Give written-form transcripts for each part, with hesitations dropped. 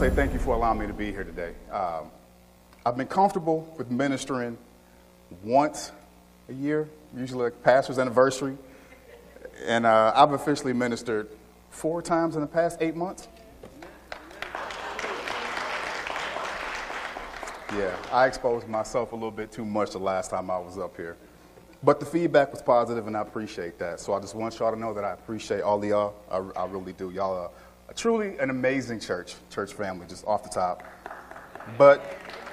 say thank you for allowing me to be here today. I've been comfortable with ministering once a year, usually like pastor's anniversary, and I've officially ministered 4 times in the past 8 months. Yeah, I exposed myself a little bit too much the last time I was up here. But the feedback was positive, and I appreciate that. So I just want y'all to know that I appreciate all of y'all. I really do. Y'all are truly an amazing church family, just off the top. But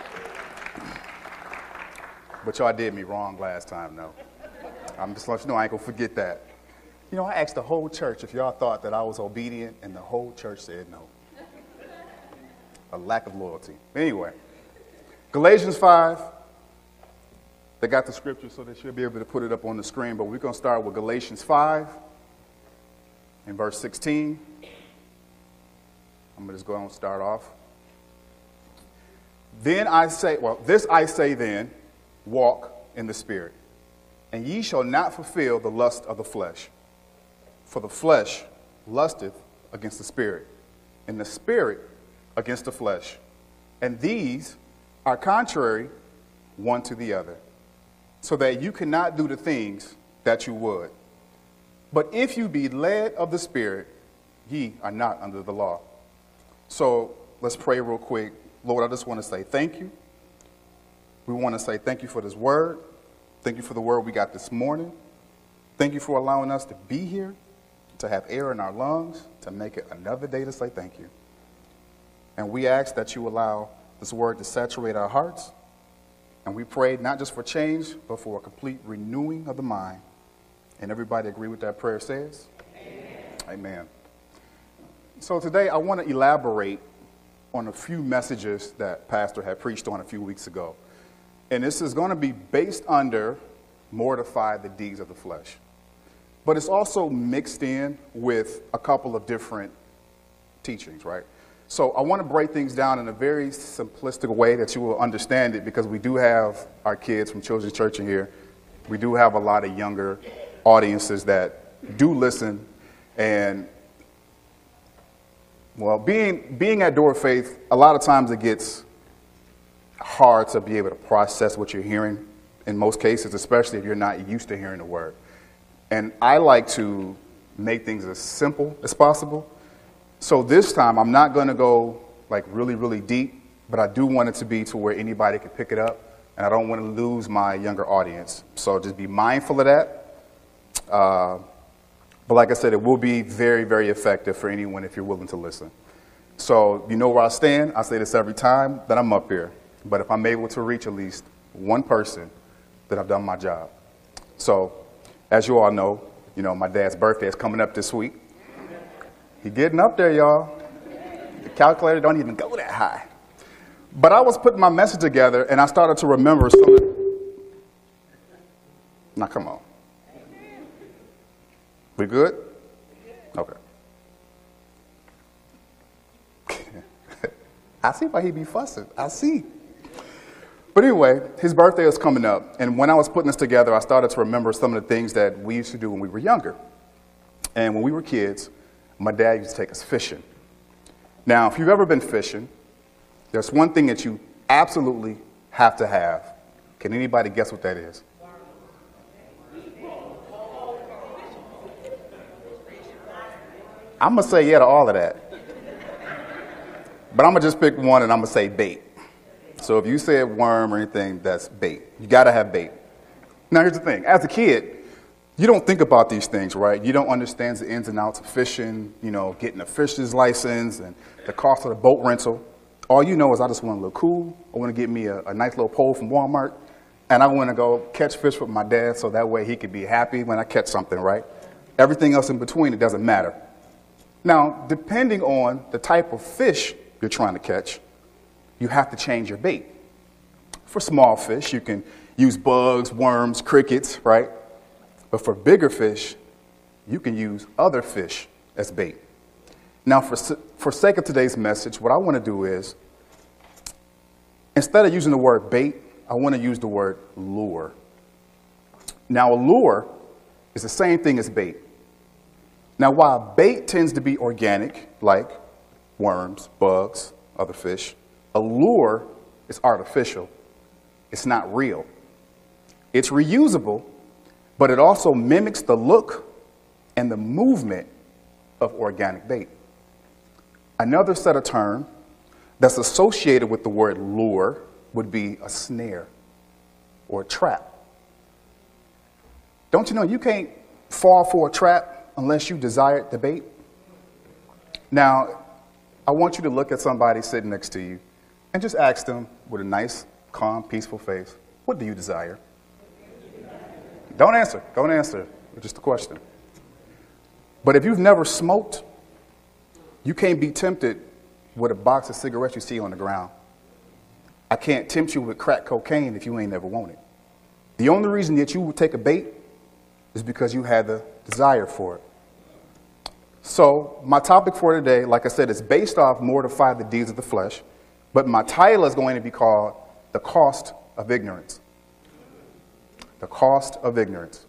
y'all did me wrong last time, though. I'm just letting you know I ain't going to forget that. You know, I asked the whole church if y'all thought that I was obedient, and the whole church said no. A lack of loyalty. Anyway, Galatians 5. They got the scripture, so they should be able to put it up on the screen. But we're going to start with Galatians 5 and verse 16. I'm going to just go on and start off. This I say then, walk in the Spirit, and ye shall not fulfill the lust of the flesh. For the flesh lusteth against the Spirit, and the Spirit against the flesh. And these are contrary one to the other, so that you cannot do the things that you would. But if you be led of the Spirit, ye are not under the law. So let's pray real quick. Lord, I just want to say thank you. We want to say thank you for this word. Thank you for the word we got this morning. Thank you for allowing us to be here, to have air in our lungs, to make it another day to say thank you. And we ask that you allow this word to saturate our hearts. And we prayed not just for change, but for a complete renewing of the mind. And everybody agree with that prayer says? Amen. Amen. So today I want to elaborate on a few messages that Pastor had preached on a few weeks ago. And this is going to be based under mortify the deeds of the flesh. But it's also mixed in with a couple of different teachings, right? So I want to break things down in a very simplistic way that you will understand it, because we do have our kids from Children's Church in here. We do have a lot of younger audiences that do listen. And, well, being at Door of Faith, a lot of times it gets hard to be able to process what you're hearing in most cases, especially if you're not used to hearing the word. And I like to make things as simple as possible. So this time, I'm not going to go like really, really deep, but I do want it to be to where anybody can pick it up, and I don't want to lose my younger audience. So just be mindful of that. But like I said, it will be very, very effective for anyone if you're willing to listen. So you know where I stand. I say this every time that I'm up here. But if I'm able to reach at least one person, then I've done my job. So as you all know, my dad's birthday is coming up this week. He's getting up there, y'all. The calculator don't even go that high. But I was putting my message together, and I started to remember some of... Now, come on. We good? Okay. I see why he be fussing. I see. But anyway, his birthday is coming up, and when I was putting this together, I started to remember some of the things that we used to do when we were younger. And when we were kids, my dad used to take us fishing. Now, if you've ever been fishing, there's one thing that you absolutely have to have. Can anybody guess what that is? I'm going to say yeah to all of that. But I'm going to just pick one, and I'm going to say bait. So if you said worm or anything, that's bait. You got to have bait. Now, here's the thing. As a kid, you don't think about these things, right? You don't understand the ins and outs of fishing, getting a fisher's license and the cost of the boat rental. All you know is I just want to look cool. I want to get me a nice little pole from Walmart, and I want to go catch fish with my dad so that way he could be happy when I catch something, right? Everything else in between, it doesn't matter. Now, depending on the type of fish you're trying to catch, you have to change your bait. For small fish, you can use bugs, worms, crickets, right? But for bigger fish, you can use other fish as bait. Now, for sake of today's message, what I want to do is, instead of using the word bait, I want to use the word lure. Now, a lure is the same thing as bait. Now, while bait tends to be organic, like worms, bugs, of the fish. A lure is artificial. It's not real. It's reusable, but it also mimics the look and the movement of organic bait. Another set of terms that's associated with the word lure would be a snare or a trap. Don't you know you can't fall for a trap unless you desire the bait? Now, I want you to look at somebody sitting next to you and just ask them with a nice, calm, peaceful face, what do you desire? Don't answer. Don't answer. It's just a question. But if you've never smoked, you can't be tempted with a box of cigarettes you see on the ground. I can't tempt you with crack cocaine if you ain't never wanted it. The only reason that you would take a bait is because you had the desire for it. So my topic for today, like I said, is based off Mortify the Deeds of the Flesh, but my title is going to be called The Cost of Ignorance. The cost of ignorance.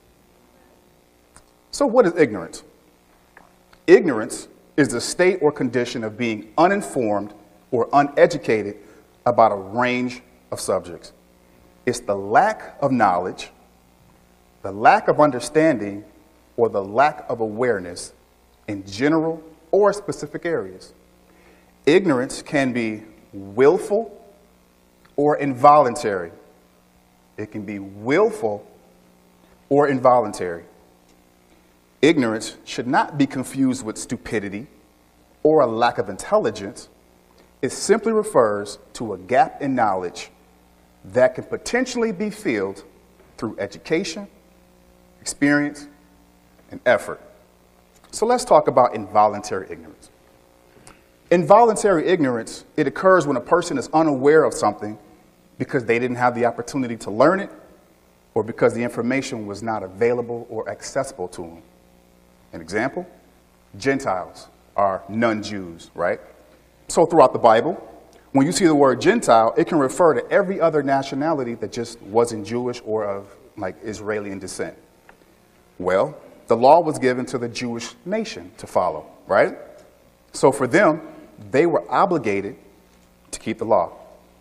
So what is ignorance? Ignorance is the state or condition of being uninformed or uneducated about a range of subjects. It's the lack of knowledge, the lack of understanding, or the lack of awareness in general or specific areas. Ignorance can be willful or involuntary. It can be willful or involuntary. Ignorance should not be confused with stupidity or a lack of intelligence. It simply refers to a gap in knowledge that can potentially be filled through education, experience, and effort. So let's talk about involuntary ignorance. Involuntary ignorance, it occurs when a person is unaware of something because they didn't have the opportunity to learn it or because the information was not available or accessible to them. An example, Gentiles are non-Jews, right? So throughout the Bible, when you see the word Gentile, it can refer to every other nationality that just wasn't Jewish or of like Israeli descent. Well, the law was given to the Jewish nation to follow, right? So for them, they were obligated to keep the law.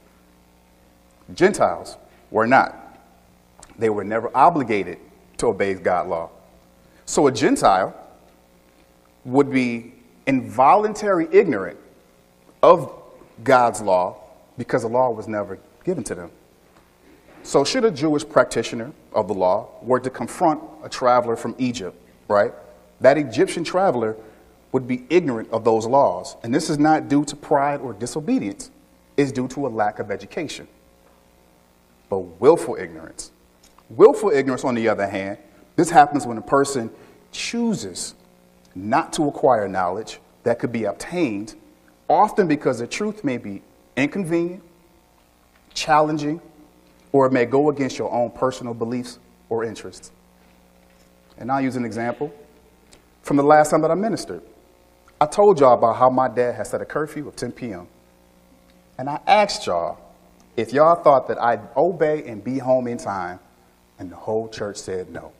Gentiles were not. They were never obligated to obey God's law. So a Gentile would be involuntarily ignorant of God's law because the law was never given to them. So should a Jewish practitioner of the law were to confront a traveler from Egypt, right, that Egyptian traveler would be ignorant of those laws. And this is not due to pride or disobedience. It's due to a lack of education. But willful ignorance. Willful ignorance, on the other hand, this happens when a person chooses not to acquire knowledge that could be obtained, often because the truth may be inconvenient, challenging, or it may go against your own personal beliefs or interests. And I'll use an example from the last time that I ministered. I told y'all about how my dad had set a curfew of 10 p.m. And I asked y'all if y'all thought that I'd obey and be home in time, and the whole church said no.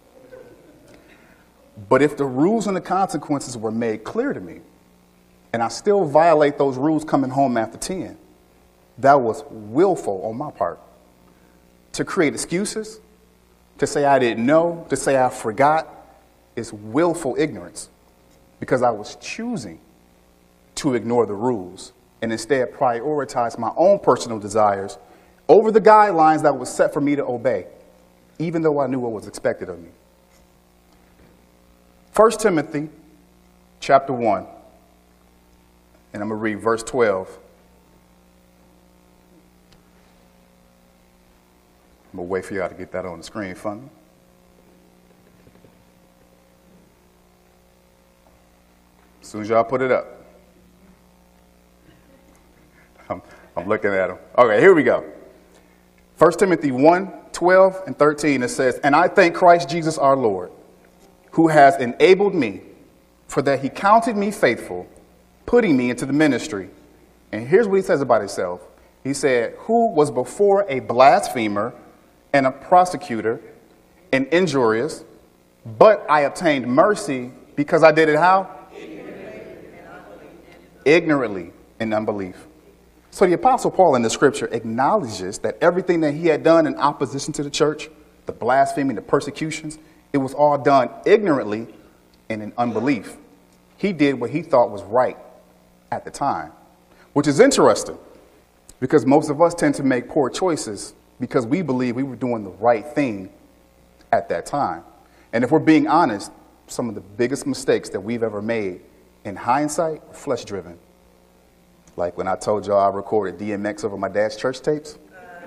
But if the rules and the consequences were made clear to me, and I still violate those rules coming home after 10, that was willful on my part. To create excuses, to say I didn't know, to say I forgot, is willful ignorance because I was choosing to ignore the rules and instead prioritize my own personal desires over the guidelines that was set for me to obey, even though I knew what was expected of me. 1 Timothy chapter 1, and I'm going to read verse 12. I'm going to wait for y'all to get that on the screen for me. As soon as y'all put it up. I'm looking at them. Okay, here we go. 1 Timothy 1, 12 and 13, it says, "And I thank Christ Jesus our Lord, who has enabled me, for that he counted me faithful, putting me into the ministry." And here's what he says about himself. He said, "Who was before a blasphemer and a prosecutor and injurious, but I obtained mercy because I did it how? Ignorantly and unbelief. So the Apostle Paul in the scripture acknowledges that everything that he had done in opposition to the church, the blasphemy, the persecutions, it was all done ignorantly and in unbelief. He did what he thought was right at the time, which is interesting because most of us tend to make poor choices because we believe we were doing the right thing at that time. And if we're being honest, some of the biggest mistakes that we've ever made in hindsight are flesh-driven. Like when I told y'all I recorded DMX over my dad's church tapes.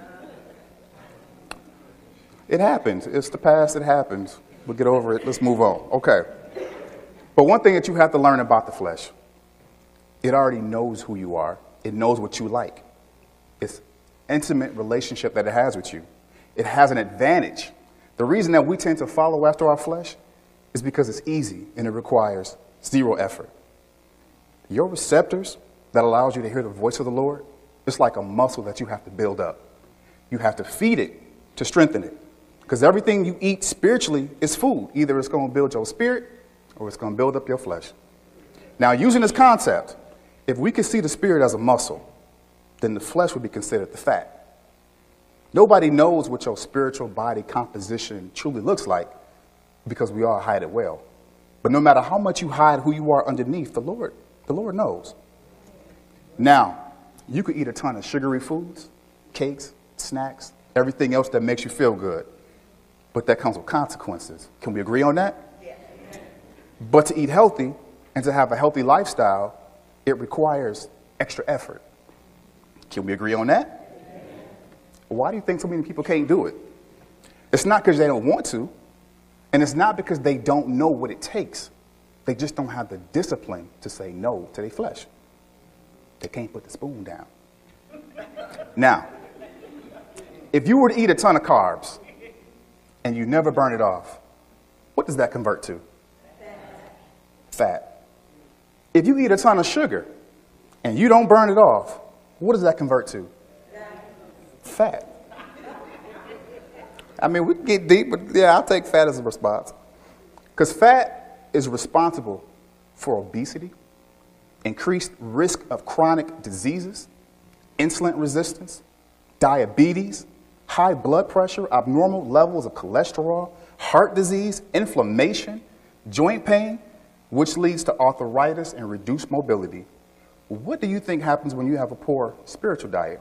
It happens. It's the past. It happens. We'll get over it. Let's move on. Okay. But one thing that you have to learn about the flesh, it already knows who you are. It knows what you like. It's intimate relationship that it has with you. It has an advantage. The reason that we tend to follow after our flesh is because it's easy and it requires zero effort. Your receptors that allows you to hear the voice of the Lord, it's like a muscle that you have to build up. You have to feed it to strengthen it. Because everything you eat spiritually is food. Either it's going to build your spirit or it's going to build up your flesh. Now, using this concept, if we could see the spirit as a muscle, then the flesh would be considered the fat. Nobody knows what your spiritual body composition truly looks like because we all hide it well. But no matter how much you hide who you are underneath, the Lord knows. Now, you could eat a ton of sugary foods, cakes, snacks, everything else that makes you feel good. But that comes with consequences. Can we agree on that? Yeah. But to eat healthy and to have a healthy lifestyle, it requires extra effort. Can we agree on that? Yeah. Why do you think so many people can't do it? It's not because they don't want to, and it's not because they don't know what it takes. They just don't have the discipline to say no to their flesh. They can't put the spoon down. Now, if you were to eat a ton of carbs and you never burn it off, what does that convert to? Fat. If you eat a ton of sugar and you don't burn it off, what does that convert to? Fat. I mean, we can get deep, but yeah, I'll take fat as a response. Because fat is responsible for obesity, increased risk of chronic diseases, insulin resistance, diabetes, high blood pressure, abnormal levels of cholesterol, heart disease, inflammation, joint pain, which leads to arthritis and reduced mobility. What do you think happens when you have a poor spiritual diet?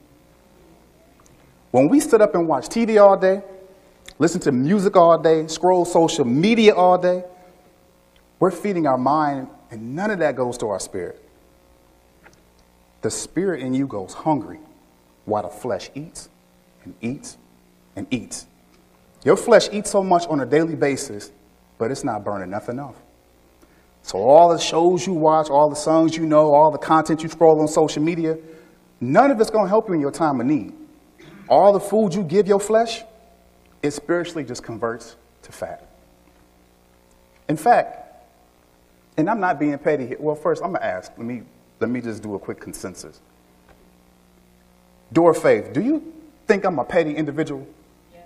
When we sit up and watch TV all day, listen to music all day, scroll social media all day, we're feeding our mind, and none of that goes to our spirit. The spirit in you goes hungry while the flesh eats and eats and eats. Your flesh eats so much on a daily basis, but it's not burning nothing off. So all the shows you watch, all the songs you know, all the content you scroll on social media, none of it's going to help you in your time of need. All the food you give your flesh, it spiritually just converts to fat. In fact, and I'm not being petty here. Well, first, I'm going to ask. Let me just do a quick consensus. Door of Faith, do you think I'm a petty individual? Yeah.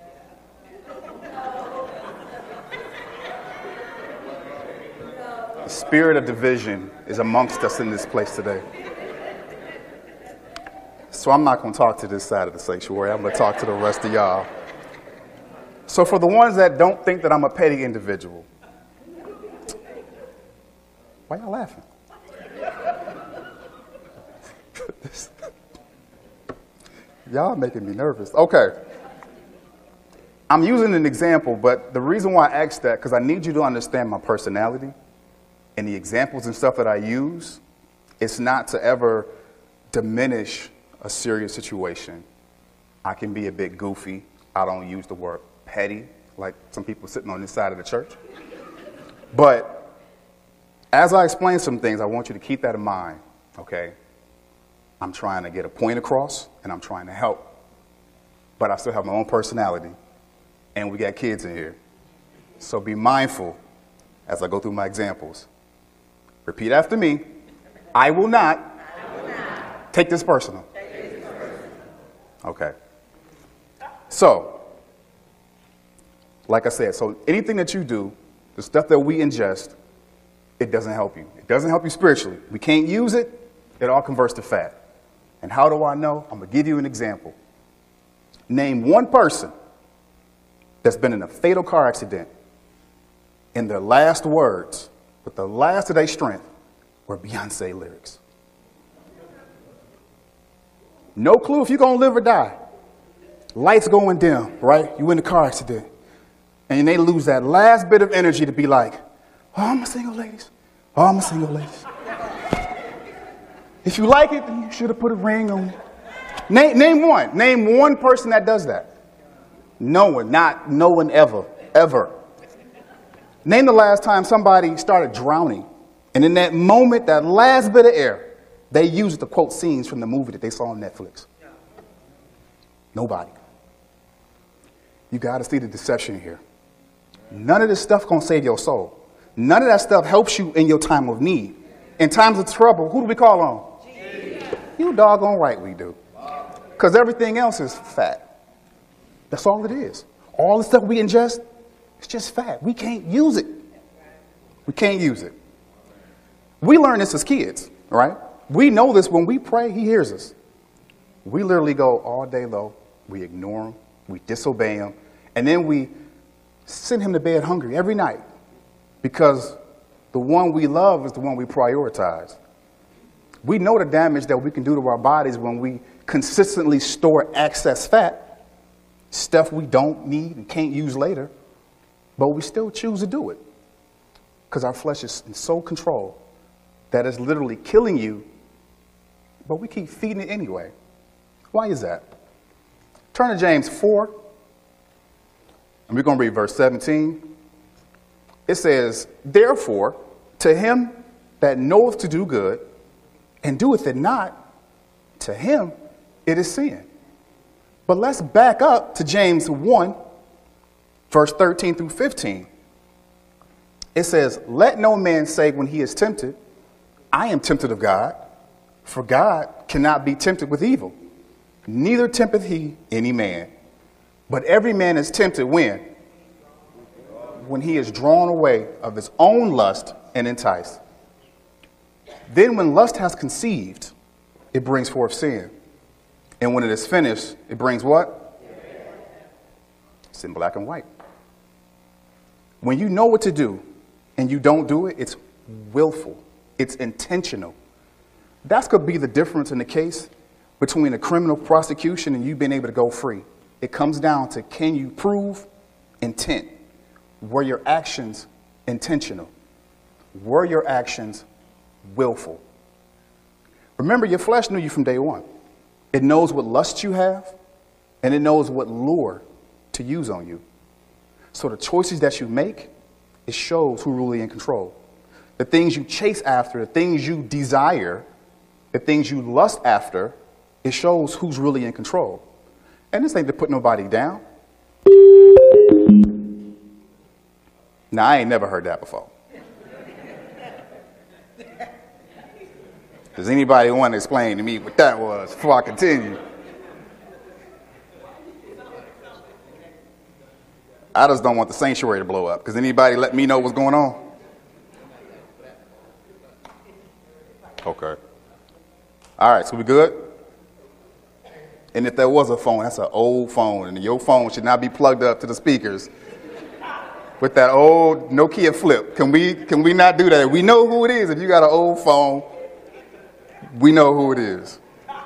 The spirit of division is amongst us in this place today. So I'm not going to talk to this side of the sanctuary. I'm going to talk to the rest of y'all. So for the ones that don't think that I'm a petty individual, why y'all laughing? Y'all making me nervous. Okay. I'm using an example, but the reason why I asked that, because I need you to understand my personality and the examples and stuff that I use. It's not to ever diminish a serious situation. I can be a bit goofy. I don't use the word petty like some people sitting on this side of the church. But as I explain some things, I want you to keep that in mind, okay? I'm trying to get a point across, and I'm trying to help. But I still have my own personality, and we got kids in here. So be mindful as I go through my examples. Repeat after me. I will not take this personal. Okay. So, like I said, so anything that you do, the stuff that we ingest, it doesn't help you. It doesn't help you spiritually. We can't use it. It all converts to fat. And how do I know? I'm going to give you an example. Name one person that's been in a fatal car accident and their last words, with the last of their strength, were Beyonce lyrics. No clue if you're going to live or die. Lights going dim, right? You in a car accident. And they lose that last bit of energy to be like, oh, my single ladies. Oh, my single ladies. If you like it, then you should have put a ring on it. Name one. Name one person that does that. No one. Not no one ever. Ever. Name the last time somebody started drowning. And in that moment, that last bit of air, they used to quote scenes from the movie that they saw on Netflix. Nobody. You got to see the deception here. None of this stuff going to save your soul. None of that stuff helps you in your time of need. In times of trouble, who do we call on? Jesus. You doggone right we do. Because everything else is fat. That's all it is. All the stuff we ingest, it's just fat. We can't use it. We can't use it. We learn this as kids, right? We know this when we pray, he hears us. We literally go all day low. We ignore him. We disobey him. And then we send him to bed hungry every night because the one we love is the one we prioritize. We know the damage that we can do to our bodies when we consistently store excess fat, stuff we don't need and can't use later, but we still choose to do it because our flesh is in so control that it's literally killing you, but we keep feeding it anyway. Why is that? Turn to James 4, and we're going to read verse 17. It says, therefore, to him that knoweth to do good, and doeth it not, to him it is sin. But let's back up to James 1, verse 13 through 15. It says, let no man say when he is tempted, I am tempted of God, for God cannot be tempted with evil. Neither tempteth he any man. But every man is tempted when? When he is drawn away of his own lust and enticed. Then when lust has conceived, it brings forth sin. And when it is finished, it brings what? It's in black and white. When you know what to do and you don't do it, it's willful. It's intentional. That's going to be the difference in the case between a criminal prosecution and you being able to go free. It comes down to, can you prove intent? Were your actions intentional? Were your actions willful? Remember, your flesh knew you from day one. It knows what lust you have, and it knows what lure to use on you. So the choices that you make, it shows who's really in control. The things you chase after, the things you desire, the things you lust after, it shows who's really in control. And this ain't to put nobody down. Now, I ain't never heard that before. Does anybody want to explain to me what that was before I continue? I just don't want the sanctuary to blow up. Does anybody let me know what's going on? Okay. All right, so we good? And if there was a phone, that's an old phone, and your phone should not be plugged up to the speakers with that old Nokia flip. Can we not do that? We know who it is. If you got an old phone, we know who it is.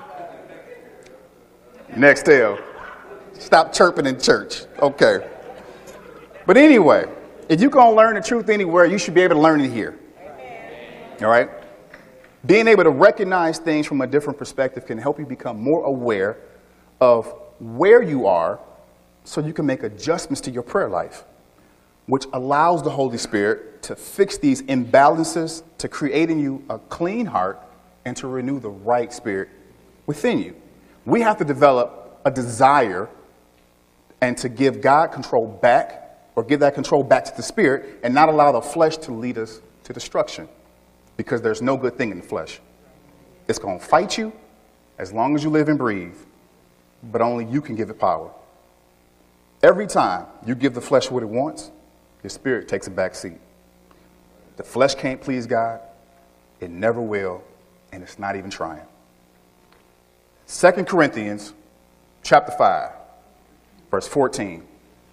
Next tale. Stop chirping in church. Okay. But anyway, if you're going to learn the truth anywhere, you should be able to learn it here. All right? Being able to recognize things from a different perspective can help you become more aware of where you are so you can make adjustments to your prayer life, which allows the Holy Spirit to fix these imbalances, to create in you a clean heart, and to renew the right spirit within you. We have to develop a desire and to give God control back, or give that control back to the Spirit, and not allow the flesh to lead us to destruction, because there's no good thing in the flesh. It's going to fight you as long as you live and breathe, but only you can give it power. Every time you give the flesh what it wants, your spirit takes a back seat. The flesh can't please God. It never will, and it's not even trying. 2 Corinthians chapter 5, verse 14.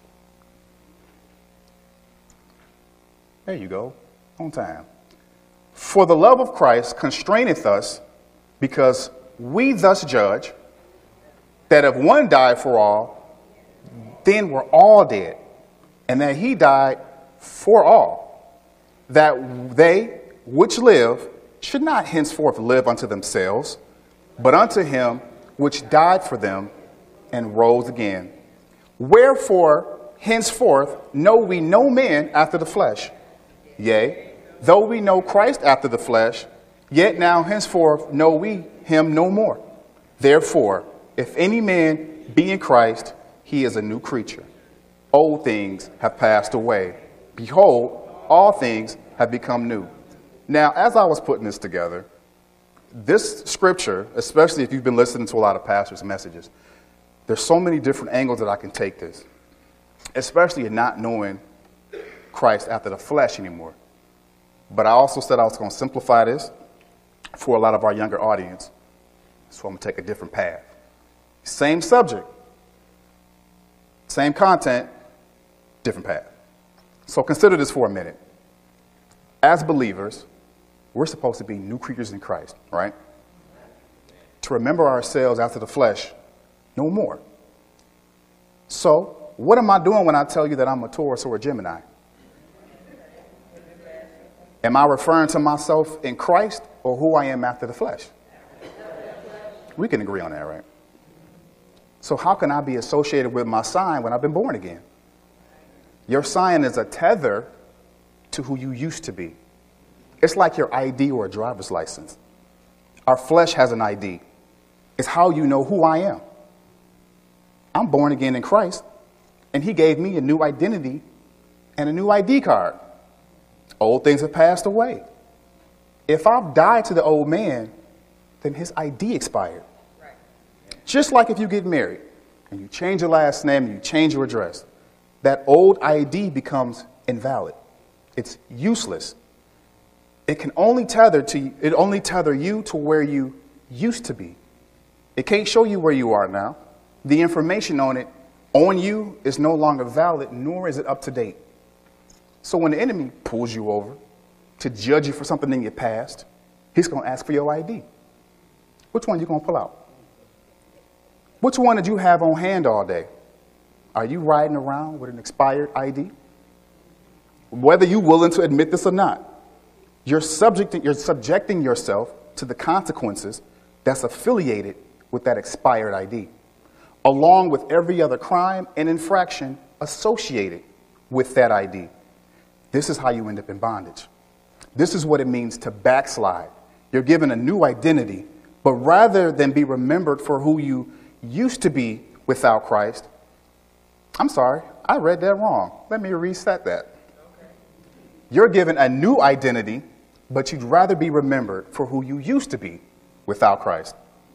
There you go, on time. For the love of Christ constraineth us, because we thus judge that if one died for all, then we're all dead, and that he died for all, that they which live should not henceforth live unto themselves, but unto him which died for them and rose again. Wherefore henceforth know we no man after the flesh. Yea, though we know Christ after the flesh, yet now henceforth know we him no more. Therefore, if any man be in Christ, he is a new creature. Old things have passed away. Behold, all things have become new. Now, as I was putting this together, this scripture, especially if you've been listening to a lot of pastors' messages, there's so many different angles that I can take this, especially in not knowing Christ after the flesh anymore. But I also said I was going to simplify this for a lot of our younger audience. So I'm going to take a different path. Same subject, same content, different path. So consider this for a minute. As believers, we're supposed to be new creatures in Christ, right? To remember ourselves after the flesh no more. So what am I doing when I tell you that I'm a Taurus or a Gemini? Am I referring to myself in Christ or who I am after the flesh? We can agree on that, right? So how can I be associated with my sign when I've been born again? Your sign is a tether to who you used to be. It's like your ID or a driver's license. Our flesh has an ID. It's how you know who I am. I'm born again in Christ, and he gave me a new identity and a new ID card. Old things have passed away. If I've died to the old man, then his ID expired. Right. Just like if you get married and you change your last name and you change your address, that old ID becomes invalid. It's useless. It can only tether you to where you used to be. It can't show you where you are now. The information on you is no longer valid, nor is it up to date. So when the enemy pulls you over to judge you for something in your past, he's going to ask for your ID. Which one are you going to pull out? Which one did you have on hand all day? Are you riding around with an expired ID? Whether you're willing to admit this or not, you're subjecting yourself to the consequences that's affiliated with that expired ID, along with every other crime and infraction associated with that ID. This is how you end up in bondage. This is what it means to backslide. You're given a new identity, but rather than be remembered for who you used to be without Christ, I'm sorry, I read that wrong. Let me reset that. Okay. You're given a new identity, but you'd rather be remembered for who you used to be without Christ.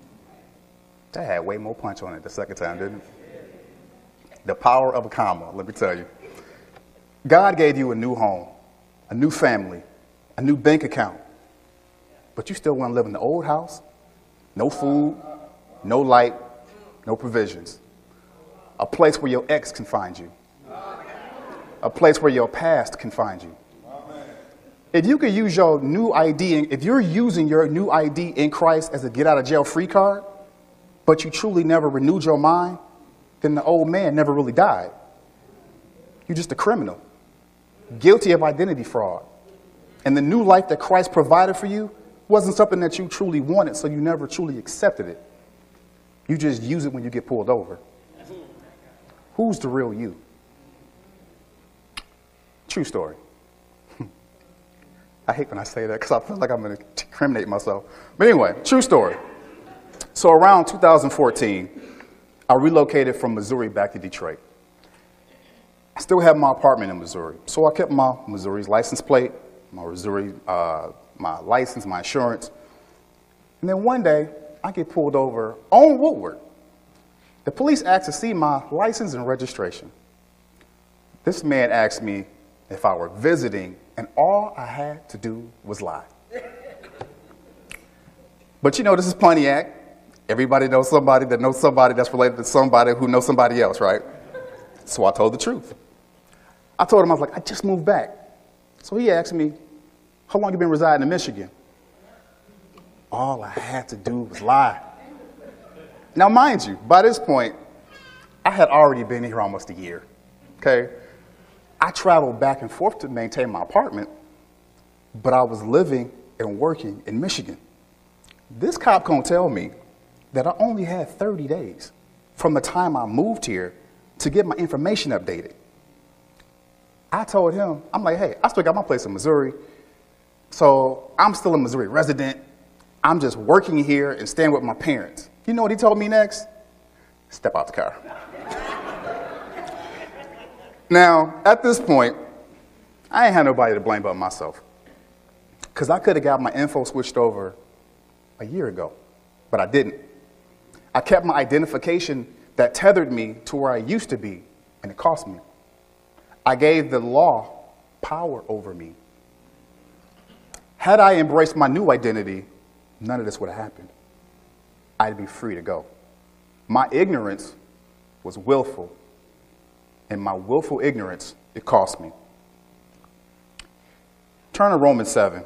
That had way more punch on it the second time, didn't it? The power of a comma, let me tell you. God gave you a new home, a new family, a new bank account, but you still want to live in the old house? No food, no light, no provisions. A place where your ex can find you. A place where your past can find you. If you could use your new ID, if you're using your new ID in Christ as a get out of jail free card, but you truly never renewed your mind, then the old man never really died. You're just a criminal, guilty of identity fraud. And the new life that Christ provided for you wasn't something that you truly wanted, so you never truly accepted it. You just use it when you get pulled over. Who's the real you? True story. I hate when I say that because I feel like I'm going to incriminate myself. But anyway, true story. So around 2014, I relocated from Missouri back to Detroit. I still have my apartment in Missouri. So I kept my Missouri's license plate, my license, my insurance. And then one day, I get pulled over on Woodward. The police asked to see my license and registration. This man asked me if I were visiting, and all I had to do was lie. But you know, this is Pontiac. Everybody knows somebody that's related to somebody who knows somebody else, right? So I told the truth. I told him, I was like, I just moved back. So he asked me, how long you been residing in Michigan? All I had to do was lie. Now, mind you, by this point, I had already been here almost a year, okay? I traveled back and forth to maintain my apartment, but I was living and working in Michigan. This cop gonna tell me that I only had 30 days from the time I moved here to get my information updated. I told him, I'm like, hey, I still got my place in Missouri, so I'm still a Missouri resident. I'm just working here and staying with my parents. You know what he told me next? Step out the car. Now, at this point, I ain't had nobody to blame but myself, because I could have got my info switched over a year ago, but I didn't. I kept my identification that tethered me to where I used to be, and it cost me. I gave the law power over me. Had I embraced my new identity, none of this would have happened. I'd be free to go. My ignorance was willful, and my willful ignorance, it cost me. Turn to Romans 7.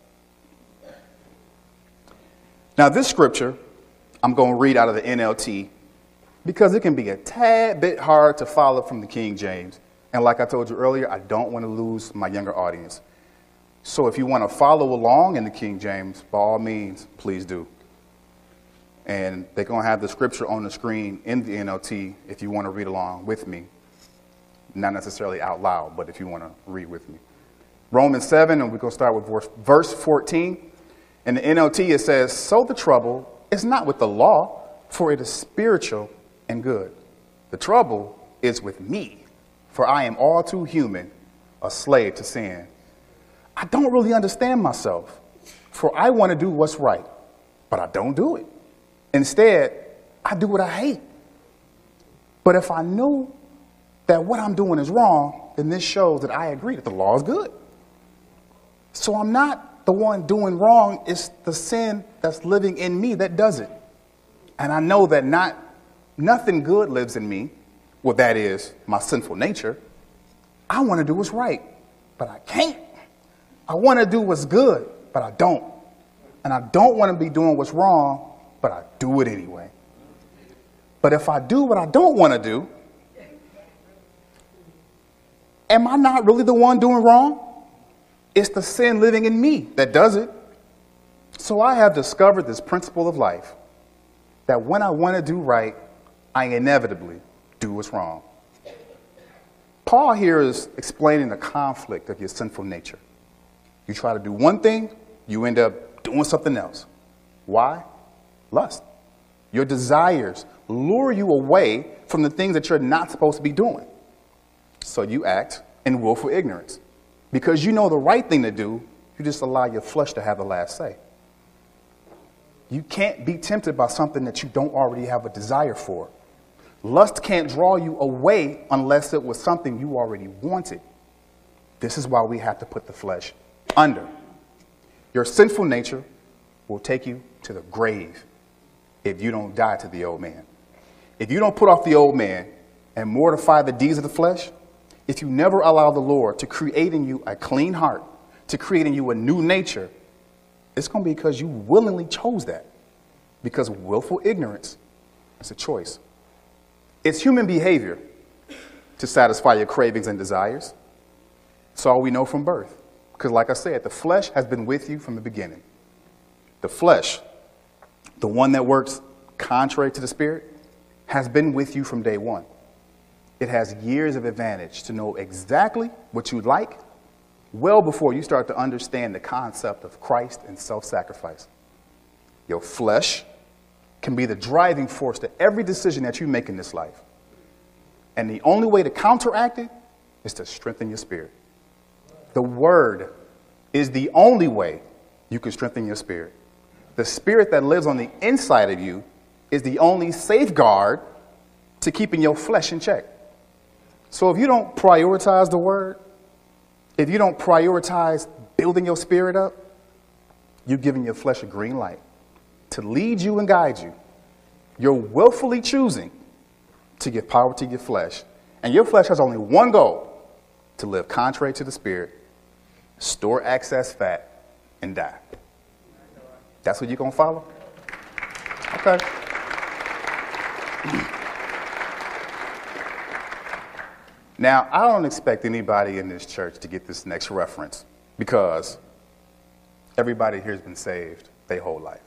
Now, this scripture, I'm going to read out of the NLT because it can be a tad bit hard to follow from the King James. And like I told you earlier, I don't want to lose my younger audience. So if you want to follow along in the King James, by all means, please do. And they're going to have the scripture on the screen in the NLT if you want to read along with me. Not necessarily out loud, but if you want to read with me. Romans 7, and we're going to start with verse 14. In the NLT, it says, so the trouble is not with the law, for it is spiritual and good. The trouble is with me, for I am all too human, a slave to sin. I don't really understand myself, for I want to do what's right, but I don't do it. Instead, I do what I hate. But if I knew that what I'm doing is wrong, then this shows that I agree that the law is good. So I'm not the one doing wrong, it's the sin that's living in me that does it. And I know that nothing good lives in me. Well, that is my sinful nature. I want to do what's right, but I can't. I want to do what's good, but I don't. And I don't want to be doing what's wrong, but I do it anyway. But if I do what I don't want to do, am I not really the one doing wrong? It's the sin living in me that does it. So I have discovered this principle of life, that when I want to do right, I inevitably do what's wrong. Paul here is explaining the conflict of your sinful nature. You try to do one thing, you end up doing something else. Why? Lust. Your desires lure you away from the things that you're not supposed to be doing. So you act in willful ignorance. Because you know the right thing to do, you just allow your flesh to have the last say. You can't be tempted by something that you don't already have a desire for. Lust can't draw you away unless it was something you already wanted. This is why we have to put the flesh under. Your sinful nature will take you to the grave if you don't die to the old man. If you don't put off the old man and mortify the deeds of the flesh, if you never allow the Lord to create in you a clean heart, to create in you a new nature, it's going to be because you willingly chose that. Because willful ignorance is a choice. It's human behavior to satisfy your cravings and desires. It's all we know from birth. Because like I said, the flesh has been with you from the beginning. The flesh, the one that works contrary to the spirit, has been with you from day one. It has years of advantage to know exactly what you like well before you start to understand the concept of Christ and self-sacrifice. Your flesh can be the driving force to every decision that you make in this life. And the only way to counteract it is to strengthen your spirit. The word is the only way you can strengthen your spirit. The spirit that lives on the inside of you is the only safeguard to keeping your flesh in check. So if you don't prioritize the word, if you don't prioritize building your spirit up, you're giving your flesh a green light to lead you and guide you You're willfully choosing to give power to your flesh. And your flesh has only one goal: to live contrary to the Spirit, store excess fat, and die. That's what you're going to follow? Okay. Now, I don't expect anybody in this church to get this next reference, because everybody here has been saved their whole life.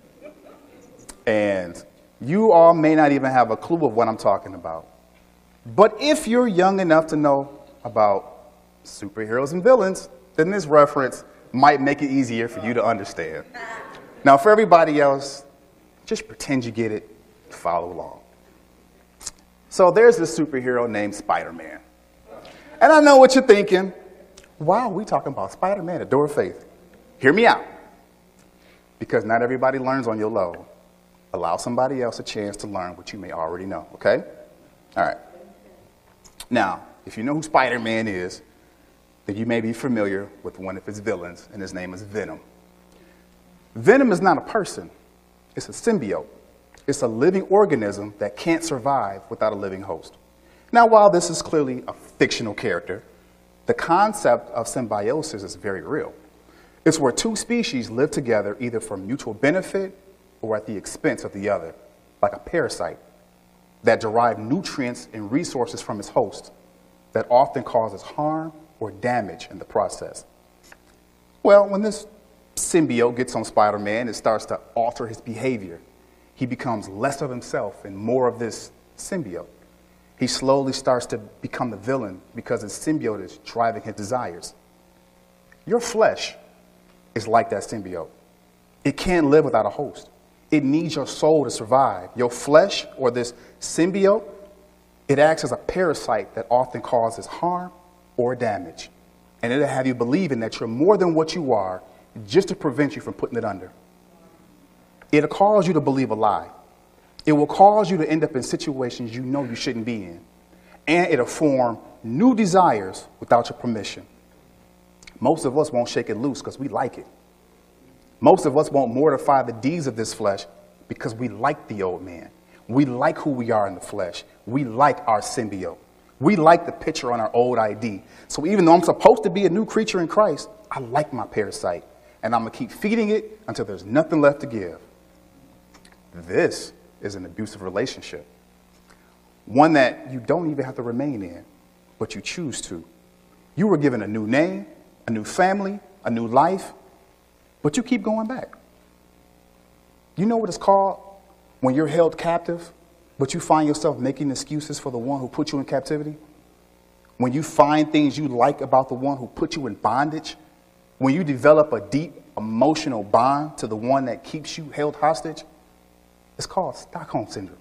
And you all may not even have a clue of what I'm talking about. But if you're young enough to know about superheroes and villains, then this reference might make it easier for you to understand. Now, for everybody else, just pretend you get it, follow along. So there's this superhero named Spider-Man. And I know what you're thinking. Why are we talking about Spider-Man, the door of faith? Hear me out. Because not everybody learns on your level. Allow somebody else a chance to learn what you may already know, okay? All right. Now, if you know who Spider-Man is, then you may be familiar with one of his villains, and his name is Venom. Venom is not a person. It's a symbiote. It's a living organism that can't survive without a living host. Now, while this is clearly a fictional character, the concept of symbiosis is very real. It's where two species live together either for mutual benefit or at the expense of the other, like a parasite that derives nutrients and resources from its host that often causes harm or damage in the process. Well, when this symbiote gets on Spider-Man, it starts to alter his behavior. He becomes less of himself and more of this symbiote. He slowly starts to become the villain because his symbiote is driving his desires. Your flesh is like that symbiote. It can't live without a host. It needs your soul to survive. Your flesh, or this symbiote, it acts as a parasite that often causes harm or damage. And it'll have you believing that you're more than what you are just to prevent you from putting it under. It'll cause you to believe a lie. It will cause you to end up in situations you know you shouldn't be in. And it'll form new desires without your permission. Most of us won't shake it loose because we like it. Most of us won't mortify the deeds of this flesh because we like the old man. We like who we are in the flesh. We like our symbiote. We like the picture on our old ID. So even though I'm supposed to be a new creature in Christ, I like my parasite. And I'm going to keep feeding it until there's nothing left to give. This is an abusive relationship. One that you don't even have to remain in, but you choose to. You were given a new name, a new family, a new life, but you keep going back. You know what it's called when you're held captive, but you find yourself making excuses for the one who put you in captivity? When you find things you like about the one who put you in bondage? When you develop a deep emotional bond to the one that keeps you held hostage? It's called Stockholm Syndrome.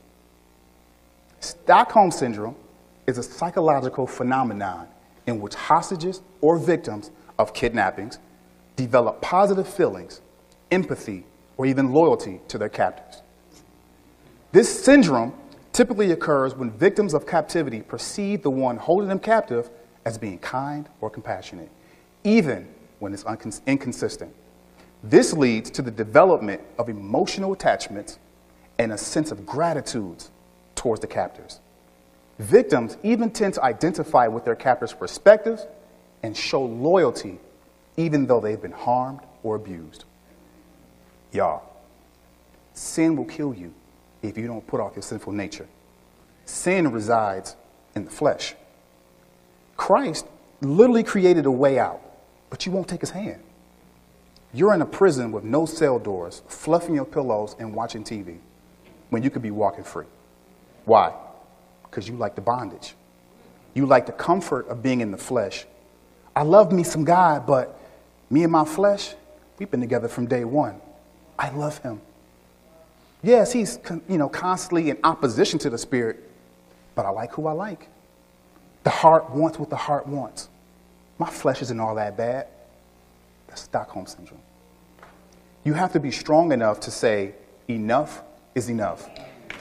Stockholm Syndrome is a psychological phenomenon in which hostages or victims of kidnappings develop positive feelings, empathy, or even loyalty to their captors. This syndrome typically occurs when victims of captivity perceive the one holding them captive as being kind or compassionate, even when it's inconsistent. This leads to the development of emotional attachments and a sense of gratitude towards the captors. Victims even tend to identify with their captors' perspectives and show loyalty even though they've been harmed or abused. Y'all, sin will kill you if you don't put off your sinful nature. Sin resides in the flesh. Christ literally created a way out, but you won't take his hand. You're in a prison with no cell doors, fluffing your pillows and watching TV when you could be walking free. Why? Because you like the bondage. You like the comfort of being in the flesh. I love me some guy, but me and my flesh, we've been together from day one. I love him. Yes, he's constantly in opposition to the Spirit, but I like who I like. The heart wants what the heart wants. My flesh isn't all that bad. That's Stockholm Syndrome. You have to be strong enough to say, enough is enough.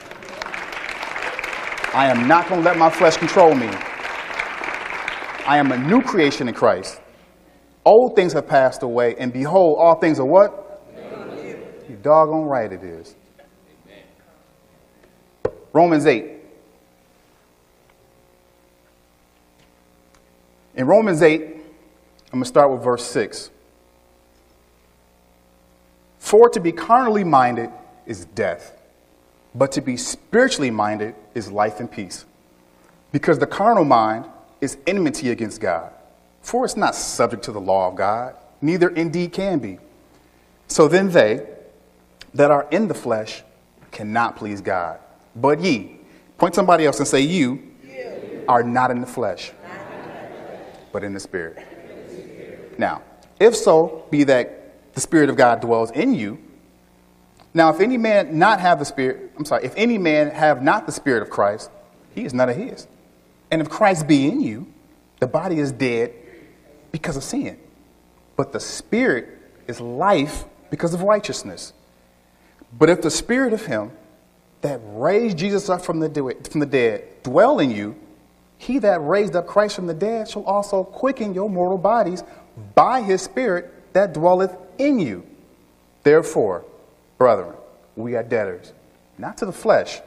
I am not going to let my flesh control me. I am a new creation in Christ. Old things have passed away, and behold, all things are what? You doggone right it is. Romans 8. In Romans 8, I'm going to start with verse 6. For to be carnally minded is death, but to be spiritually minded is life and peace. Because the carnal mind is enmity against God, for it's not subject to the law of God, neither indeed can be. So then they that are in the flesh cannot please God. But ye, point somebody else and say, you are not in the flesh, but in the Spirit. Now, if so, be that the Spirit of God dwells in you. Now, if any man not have the Spirit, if any man have not the Spirit of Christ, he is none of his. And if Christ be in you, the body is dead because of sin, but the Spirit is life because of righteousness. But if the Spirit of him that raised Jesus up from the dead dwell in you, he that raised up Christ from the dead shall also quicken your mortal bodies by his Spirit that dwelleth in you. Therefore, brethren, we are debtors, not to the flesh,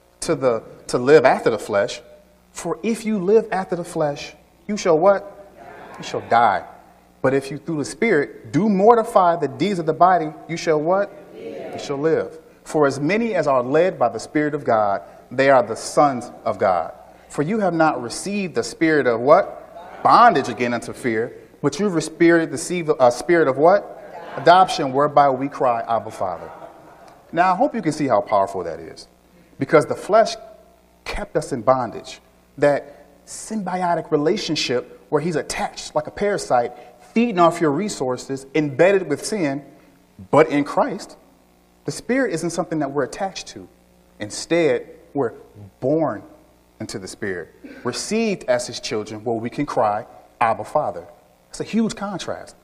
to live after the flesh. For if you live after the flesh, you shall what? You shall die. But if you through the Spirit do mortify the deeds of the body, you shall what? You shall live. For as many as are led by the Spirit of God, they are the sons of God. For you have not received the spirit of what? Bondage again unto fear, but you've received a spirit of what? Adoption, whereby we cry, Abba, Father. Now, I hope you can see how powerful that is, because the flesh kept us in bondage. That symbiotic relationship where he's attached like a parasite, feeding off your resources, embedded with sin, but in Christ, the Spirit isn't something that we're attached to. Instead, we're born into the Spirit, received as his children, where we can cry, Abba, Father. It's a huge contrast.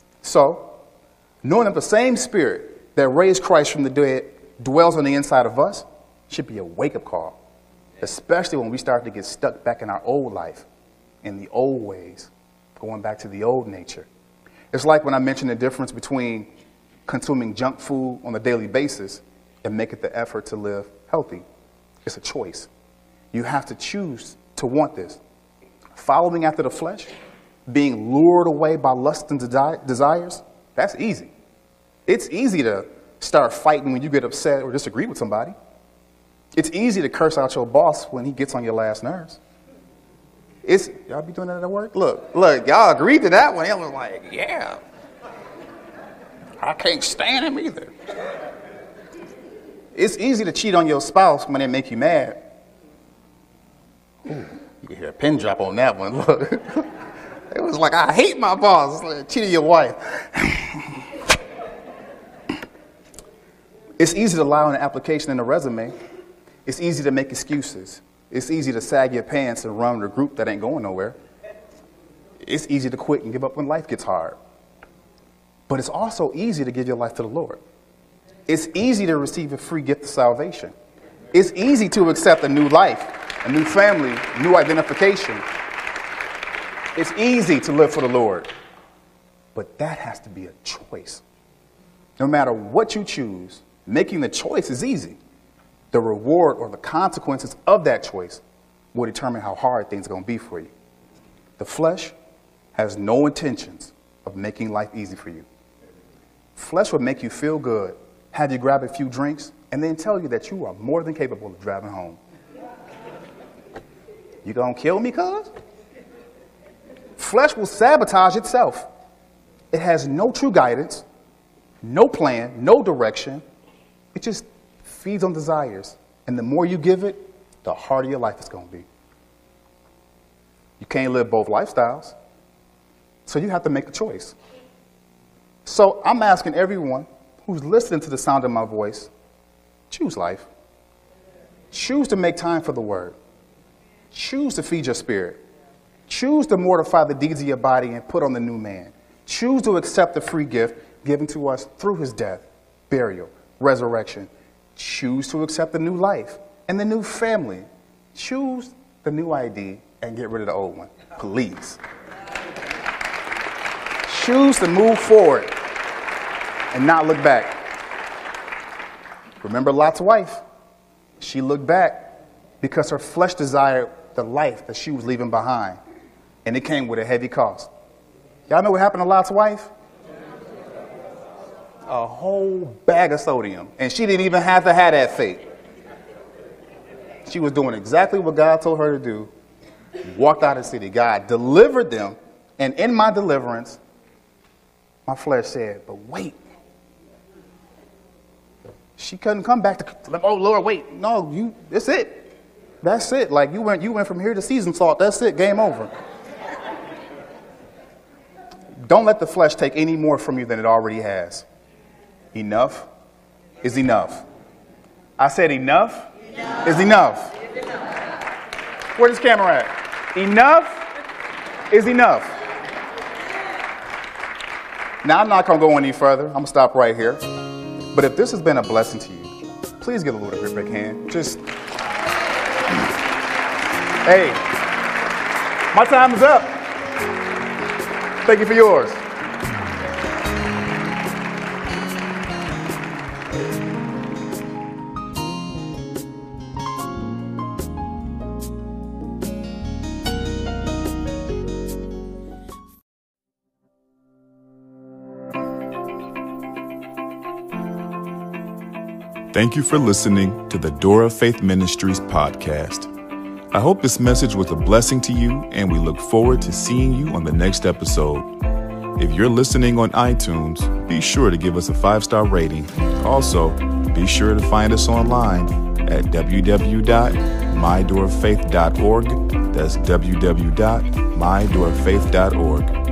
So, knowing that the same Spirit that raised Christ from the dead dwells on the inside of us should be a wake-up call, especially when we start to get stuck back in our old life, in the old ways, going back to the old nature. It's like when I mentioned the difference between consuming junk food on a daily basis and making the effort to live healthy. It's a choice. You have to choose to want this. Following after the flesh, being lured away by lust and desires, that's easy. It's easy to start fighting when you get upset or disagree with somebody. It's easy to curse out your boss when he gets on your last nerves. Y'all be doing that at work? Look, y'all agreed to that one. I was like, yeah. I can't stand him either. It's easy to cheat on your spouse when they make you mad. Ooh, you can hear a pin drop on that one. Look. It was like, I hate my boss. It's like cheating your wife. It's easy to lie on an application and a resume. It's easy to make excuses. It's easy to sag your pants and run with a group that ain't going nowhere. It's easy to quit and give up when life gets hard. But it's also easy to give your life to the Lord. It's easy to receive a free gift of salvation. It's easy to accept a new life, a new family, new identification. It's easy to live for the Lord. But that has to be a choice. No matter what you choose, making the choice is easy. The reward or the consequences of that choice will determine how hard things are going to be for you. The flesh has no intentions of making life easy for you. Flesh would make you feel good, have you grab a few drinks, and then tell you that you are more than capable of driving home. You gonna kill me, cuz? Flesh will sabotage itself. It has no true guidance, no plan, no direction. It just feeds on desires. And the more you give it, the harder your life is going to be. You can't live both lifestyles. So you have to make a choice. So I'm asking everyone who's listening to the sound of my voice, choose life. Choose to make time for the word. Choose to feed your spirit. Choose to mortify the deeds of your body and put on the new man. Choose to accept the free gift given to us through his death, burial, resurrection. Choose to accept the new life and the new family. Choose the new ID and get rid of the old one, please. Choose to move forward and not look back. Remember Lot's wife? She looked back because her flesh desired the life that she was leaving behind, and it came with a heavy cost. Y'all know what happened to Lot's wife? A whole bag of sodium, and she didn't even have to have that fate. She was doing exactly what God told her to do. Walked out of the city. God delivered them, and in my deliverance, my flesh said, but wait. She couldn't come back to, oh Lord, wait. No, that's it. That's it. Like you went from here to seasoned salt. That's it. Game over. Don't let the flesh take any more from you than it already has. Enough is enough. I said enough is enough. Where's this camera at? Enough is enough. Now, I'm not going to go any further. I'm going to stop right here. But if this has been a blessing to you, please give a little big hand. Just, hey, my time is up. Thank you for yours. Thank you for listening to the Door of Faith Ministries podcast. I hope this message was a blessing to you, and we look forward to seeing you on the next episode. If you're listening on iTunes, be sure to give us a 5-star rating. Also, be sure to find us online at www.mydoorfaith.org. That's www.mydoorfaith.org.